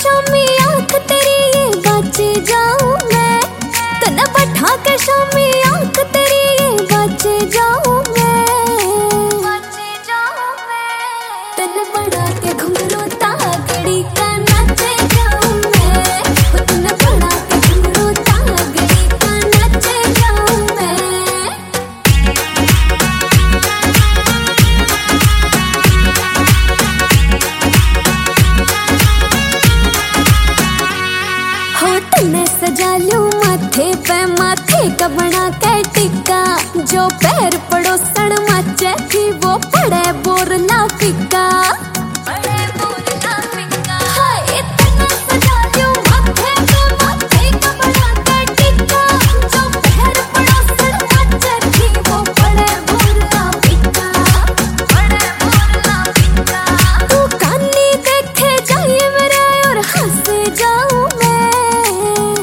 शामी आंख तेरी ये बच जाऊं मैं, तन बैठा के शामी आंख तेरी ये बच जाऊं मैं, तन बढ़ा के घुंघरू तागड़ी का नाचे जाऊं मैं, तन बढ़ा के घुंघरू तागड़ी का नाचे जाऊं मैं। हो तन्ने सजा लूं माथे पे माथे का बना के टिक्का, जो पैर पड़ोसन माचे थी वो पड़े बोरला फिक्का। हाय तन्ने सजा लूं माथे पे माथे का बना के टिक्का, जो पैर पड़ोसन माचे थी वो पड़े बोरला फिक्का। तू कानी देखे जाए मेरे और हंसे जाऊं मैं,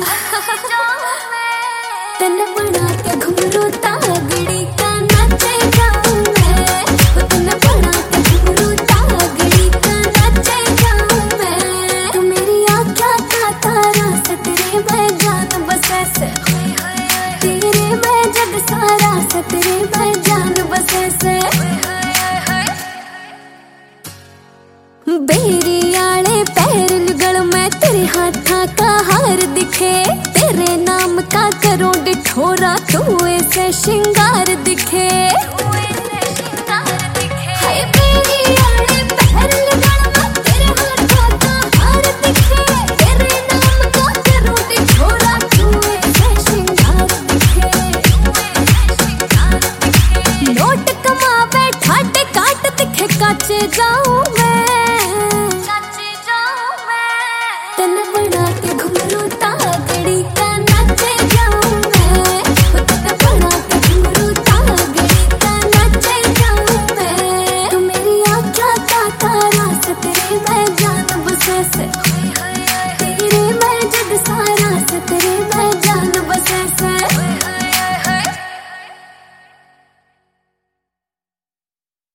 तन बना के घुंघरू तागड़ी का नाचे जाऊं मैं, तन बना के घुंघरू तागड़ी का नाचे जाऊं मैं। तू मेरी आँखों का तारा सतरे में जान बसे से, तेरे में जग सारा सतरे में जान बसे से। बेरी आले पैर लुगड़ में तेरे हाथा का हार दिखे, तेरे नाम का करो डिठोरा तू ऐसे श्रृंगार दिखे। हाय बेरी आले पैर लुगड़ में तेरे हाथा का हार दिखे, तेरे नाम का करो डिठोरा तू ऐसे श्रृंगार दिखे। नोट कमा बैठा काट दिखे काचे जाऊं